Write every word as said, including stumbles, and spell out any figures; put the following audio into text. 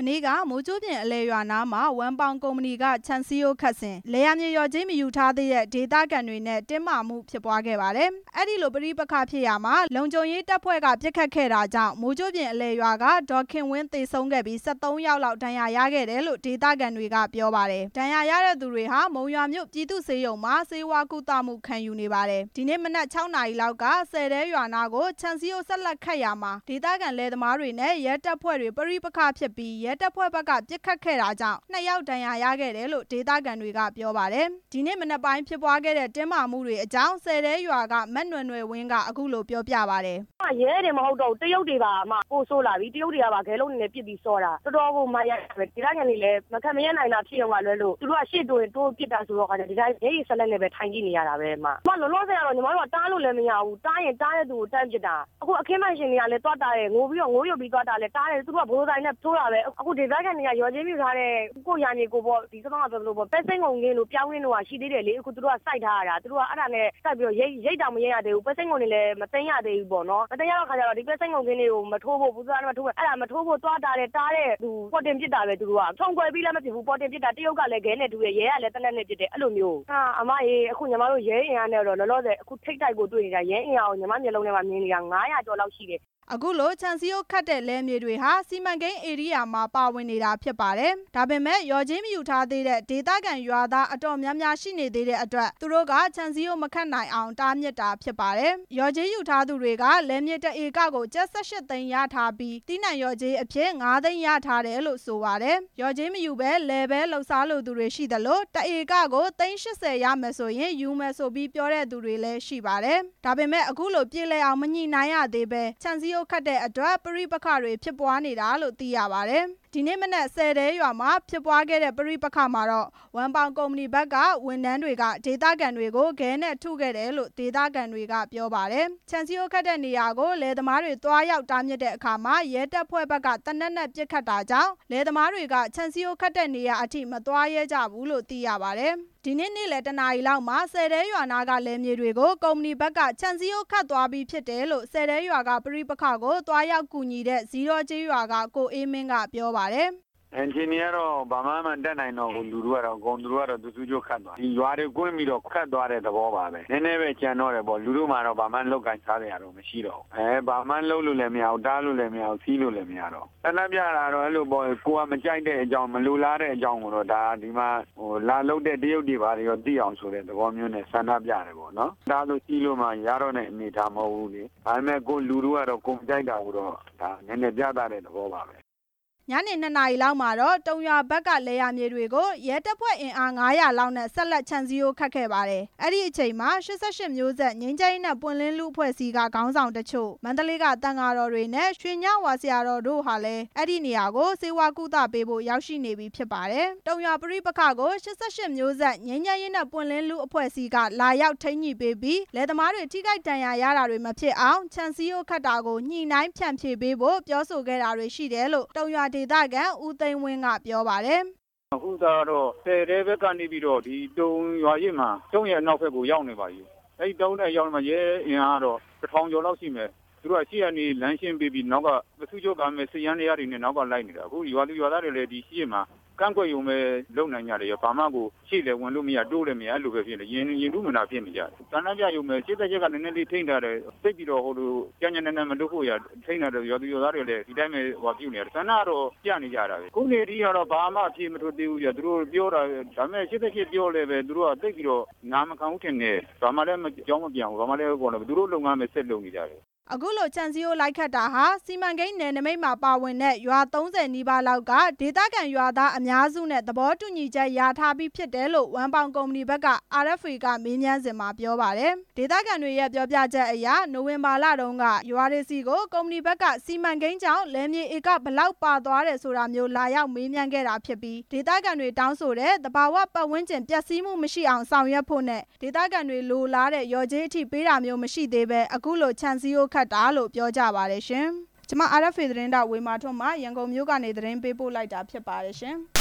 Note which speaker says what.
Speaker 1: နေ့ကမိုးကြိုးပြင်အလဲရွာနားမှာဝမ်ပေါင်ကုမ္ပဏီကခြံစည်းရိုးခတ်စဉ်လယ်ယာမြေလျော်ကြေးမယူထားသေးတဲ့ဒေသခံတွေနဲ့တင်းမာမှုဖြစ်ပွားခဲ့ပါတယ်။အဲ့ဒီလိုပဋိပက္ခဖြစ်ရာမှာလုံခြုံရေးတပ်ဖွဲ့ကပစ်ခတ်ခဲ့တာကြောင့်မိုးကြိုးပြင်အလဲရွာကဒေါ်ခင်ဝင်းသေဆုံးခဲ့ပြီး၁၃ယောက်လောက်ဒဏ်ရာရခဲ့တယ်လို့ဒေသခံတွေကပြောပါတယ်။ဒဏ်ရာရတဲ့သူတွေဟာမုံရွာမြို့ပြည်သူ့ဆေးရုံမှာဆေးဝါးကုသမှုခံယူနေပါတယ်။ဒီနေ့မနက်၆နာရီလောက်ကဆယ်တဲရွာနာကိုခြံစည်းရိုးဆက်လက်ခတ်ရာမှာဒေသခံလယ်သမားတွေနဲ့ရဲတပ်ဖွဲ့တွေပဋိပက္ခဖြစ်ပြီးရဲတပ်ဖွဲ့ဘက်ကပစ်ခတ်ခဲ့တာကြောင့်နှစ်ယောက်ဒဏ်ရာရခဲ့တယ်လို့ဒေသခံတွေကပြောပါတယ်။ဒီနေ့မနက်ပိုင်းဖြစ်ပွားခဲ့တဲ့တင်းမာမှုတွေအကြောင်းဆယ်တဲရွာကမက်နွယ်နွယ်ဝင်းကအခုလိုပြောပြပါတယ်
Speaker 2: ။ရဲတွေမဟုတ်တော့တရုတ်တွေပါမှပို့ဆိုးလာပြီတရုတ်တွေကပါခဲလုံးနေနဲ့ပြစ်ပြီးစောတာတော်တော်ကိုမှရပဲဒေသခံတွေလည်းမခံမရနိုင်တာဖြစ်အောင်ကလွဲလို့သူတို့ကရှေ့တိုးတိုးပြစ်တာဆိုတော့ခါကျဒီတိုင်းရဲရဲဆက်လက်နဲ့ပဲထိုင်ကြည့်နေရတာပဲမှမလောလောဆယ်ကတော့ညီမတို့ကတားလို့လည်းမရဘူးတားရင်တားတဲ့သူကိုတန်းပြစ်တာအခုအခင်းမိုင်ရှင်တွေကလည်းတွားတာတယ်ငိုပြီးတော့ငိုးရုပ်ပြီးတွားတာလည်းတားတယ်သူတို့ကဘိုးတိုင်းနဲ့ထိုးတာပဲအခုဒေသခံတွေကရော်ချင်းပြထားတဲ့ကိုရမြေကိုပေါ့ဒီစတော့ပြောလို့ပေါ့ပဲစိန်ကုန်ကင်းလို့ပြောင်းရင်းလို့ရှိသေးတယ်လေအခုသူတို့ကစိုက်ထားရတာသူတို့ကအဲ့ဒါနဲ့စိုက်ပြီးတော့ရိတ်ရိတ်တောင်မရရသေးဘူးပဲစိန်ကုန်တွေလည်းမသိမ်းရသေးဘူးပေါ့နော်မသိမ်းရတော့ခါကျတော့ဒီပဲစိန်ကုန်ကင်းတွေကိုမထိုးဖို့ဘူးသားမထိုးဘူးအဲ့ဒါမထိုးဖို့တွားတာတယ်တားတဲ့သူပေါ်တင်ပြစ်တာပဲသူတို့ကထုံကွယ်ပြီးလည်းမဖြစ်ဘူးပေါ်တင်ပြစ်တာတရုတ်ကလည်းခဲနဲ့တူရဲ့ရဲကလည်းတနက်နဲ့ပြစ်တယ်အဲ့လိုမျိုးဟာအမရေအခုညီမတို့ရဲအင်အားနဲ့တော့လောလောဆယ်အခုထိတ်တိုက်ကိုတွေ့နေတာရဲအင်အားကိုညီမမျိုးလုံးထဲမှာမြင်နေတာငါးရာကျော်လောက်ရှိတယ်
Speaker 1: အခုလိုခြံစည်းရိုးခတ်တဲ့လယ်မြေတွေဟာစီမံကိန်းဧရိယာမှာပါဝင်နေတာဖြစ်ပါတယ်။ဒါပေမဲ့ရော်ချင်းမယူထားသေးတဲ့ဒေသခံရွာသားအတော်များများရှိနေသေးတဲ့အတွက်သူတို့ကခြံစည်းရိုးမခတ်နိုင်အောင်တားမြစ်တာဖြစ်ပါတယ်။ရော်ချင်းယူထားသူတွေကလယ်မြေတဧကကိုကျပ်၁၈သိန်းရထားပြီးတိနံရော်ချင်းအဖြစ်၅သိန်းရထားတယ်လို့ဆိုပါတယ်။ရော်ချင်းမယူပဲလယ်ပဲလှုပ်ရှားလို့သူတွေရှိသလိုတဧကကိုသိန်း၈၀ရမယ်ဆိုရင်ယူမယ်ဆိုပြီးပြောတဲ့သူတွေလည်းရှိပါတယ်။ဒါပေမဲ့အခုလိုပြည်လဲအောင်မညှိနှိုင်းရသေးပဲခြံစည်းရိုးခတ်တဲ့အတွက်ပရိပက္ခတွေဖြစ်ပွားနေတာလို့သိရပါတယ်။ဒီနေ့မနက်ဆယ်တဲရွာမှာဖြစ်ပွားခဲ့တဲ့ပရိပက္ခမှာတော့ဝမ်ပေါင်ကုမ္ပဏီဘက်ကဝန်ထမ်းတွေကဒေသခံတွေကိုခဲနဲ့ထုခဲ့တယ်လို့ဒေသခံတွေကပြောပါတယ်။ခြံစည်းရိုးခတ်တဲ့နေရာကိုလယ်သမားတွေတွားရောက်တားမြစ်တဲ့အခါမှာရဲတပ်ဖွဲ့ဘက်ကတနက်နဲ့ပစ်ခတ်တာကြောင့်လယ်သမားတွေကခြံစည်းရိုးခတ်တဲ့နေရာအထိမတွားရဲကြဘူးလို့သိရပါတယ်။ဒီနေ့နေ့လယ်တနာရီလောက်မှာဆယ်တဲရွာနာကလယ်မြေတွေကိုကုမ္ပဏီဘက်ကခြံစည်းရိုးခတ်သွားပြီးဖြစ်တယ်လို့ဆယ်တဲရွာကပရိပက္ခကိုတွားရောက်ကူညီတဲ့ဇီရောကျေးရွာကကိုအေးမင်းကပြောပါတယ်
Speaker 3: အင်ဂျင်နီယာတော့ဘာမှမတက်နိုင်တော့ဘူးလူတို့ကတော့အကုန်သူတို့ကတော့သူစုချုပ်ခတ်သွားဒီရွာတွေကွင်းပြီးတော့ခတ်သွားတဲ့သဘောပါပဲနည်းနည်းပဲကြံတော့တယ်ပေါ့လူတို့မှတော့ဘာမှလောက်ကင်စားရတော့မရှိတော့ဘူးအဲဘာမှလုပ်လို့လည်းမရဘူးတားလို့လည်းမရဘူးစီးလို့လည်းမရတော့တနက်ပြတာတော့အဲ့လိုပေါ့ကိုကမကြိုက်တဲ့အကြောင်းမလိုလားတဲ့အကြောင်းကိုတော့ဒါဒီမှာဟိုလာလုတ်တဲ့တရုတ်တွေဘာတွေရောသိအောင်ဆိုတဲ့သဘောမျိုးနဲ့ဆန္ဒပြတယ်ပေါ့နော်ဒါလို့စီးလို့မှရတော့တဲ့အနေထားမဟုတ်ဘူးလေဒါပေမဲ့ကိုလူတို့ကတော့ကိုမကြိုက်တာကိုတော့ဒါနည်းနည်းပြသတဲ့သဘောပါပဲ
Speaker 1: ညနေနှစ်နာရီလောက်မှာတော့တုံရွာဘက်ကလေယာမြေတွေကိုရဲတပ်ဖွဲ့အင်အား၅၀၀လောက်နဲ့ဆက်လက်ခြံစည်းရိုးခတ်ခဲ့ပါတယ်။အဲ့ဒီအချိန်မှာ၈၈မျိုးဆက်ငြိမ်းချမ်းရေးနဲ့ပွင့်လင်းလူအဖွဲ့အစည်းကခေါင်းဆောင်တချို့မန္တလေးကတန်ဃာတော်တွေနဲ့ရွှေညဝါဆရာတော်တို့ဟာလည်းအဲ့ဒီနေရာကိုစေဝါကုသပေးဖို့ရောက်ရှိနေပြီဖြစ်ပါတယ်။တုံရွာပရိပက္ခကို၈၈မျိုးဆက်ငြိမ်းချမ်းရေးနဲ့ပွင့်လင်းလူအဖွဲ့အစည်းကလာရောက်ထိန်းညှိပေးပြီးလယ်သမားတွေထိခိုက်ဒဏ်ရာရတာတွေမဖြစ်အောင်ခြံစည်းရိုးခတ်တာကိုညှိနှိုင်းဖြန့်ဖြေပေးဖို့ပြောဆိုခဲ့တာတွေရှိတယ်လို့တုံရွာဒေသခံဦးသိန်းဝင်းကပြောပါတယ်
Speaker 4: ။အခုတော့ဆယ်တဲဘက်ကနေပြီးတော့ဒီတုံရွာရစ်မှာတုံရဲ့အနောက်ဘက်ကိုရောက်နေပါပြီ။အဲဒီတုံနဲ့ရောက်နေမှာရဲအင်အားတော့တစ်ထောင်ကျော်လောက်ရှိမယ်။သူတို့ကရှေ့ကနေလမ်းရှင်းပေးပြီးနောက်ကပစုချုပ်ကမဲ့စီရန်တရားတွေနဲ့နောက်ကလိုက်နေတာအခုရွာသူရွာသားတွေလည်းဒီရှေ့မှာကန့်ကွက်ရုံပဲလုံနိုင်ကြတယ်ရောဘာမှကိုရှေ့လည်းဝင်လို့မရတိုးလည်းမရအဲ့လိုပဲဖြစ်နေရင်ရင်လူမနာဖြစ်နေကြတယ်။တန်းတန်းပြရုံပဲရှေ့သက်ချက်ကနည်းနည်းလေးထိန်းထားတယ်စိတ်ပြီးတော့ဟိုလိုကြမ်းကြမ်းနဲ့မလုပ်ဖို့ရထိန်းထားတယ်ရွာသူရွာသားတွေလည်းဒီတိုင်းပဲဟိုပြုနေတယ်။တန်းကတော့ပြနေကြတာပဲ။ခုနေဒီကတော့ဘာမှအပြေမထုတ်သေးဘူးရသူတို့ပြောတာဒါပေမဲ့ရှေ့သက်ချက်ပြောလည်းပဲသူတို့ကသိပြီးတော့နာမခံဘူးထင်တယ်။ဘာမှလည်းကြောင်းမပြောင်းဘူးဘာမှလည်းပေါ့နော်သူတို့လုပ်ငန်းပဲဆက်လုပ်နေကြတယ်
Speaker 1: အခုလိုခြံစည်းရိုးလိုက်ခတ်တာဟာစီမံကိန်းနယ်နိမိတ်မှာပါဝင်တဲ့ရွာသုံးဆယ်နီးပါးလောက်ကဒေသခံရွာသားအများစုနဲ့သဘောတူညီချက်ရထားပြီးဖြစ်တယ်လို့ဝမ်ပေါင်ကုမ္ပဏီဘက်က အာရ် အက်ဖ် အေ ကမေးမြန်းစဉ်မှာပြောပါတယ်ဒေသခံတွေရဲ့ပြောပြချက်အရနိုဝင်ဘာလတုန်းကရွာတွေစီကိုကုမ္ပဏီဘက်ကစီမံကိန်းကြောင့်လယ်မြေဧကဘလောက်ပါသွားတယ်ဆိုတာမျိုးလာရောက်မေးမြန်းခဲ့တာဖြစ်ပြီးဒေသခံတွေတောင်းဆိုတဲ့သဘာဝပတ်ဝန်းကျင်ပျက်စီးမှုမရှိအောင်ဆောင်ရွက်ဖို့နဲ့ဒေသခံတွေလိုလားတဲ့ရော်ကြေးအထိပေးတာမျိုးမရှိသေးပဲအခုလိုခြံစည်းရိုးခတ်တာလို့ပြောကြပါတယ်ရှင်။ကျွန်မ အာရ် အက်ဖ် အေ သတင်းတောက်ဝေမာထွန်းမှရန်ကုန်မြို့ကနေသတင်းပေးပို့လိုက်တာဖြစ်ပါတယ်ရှင်။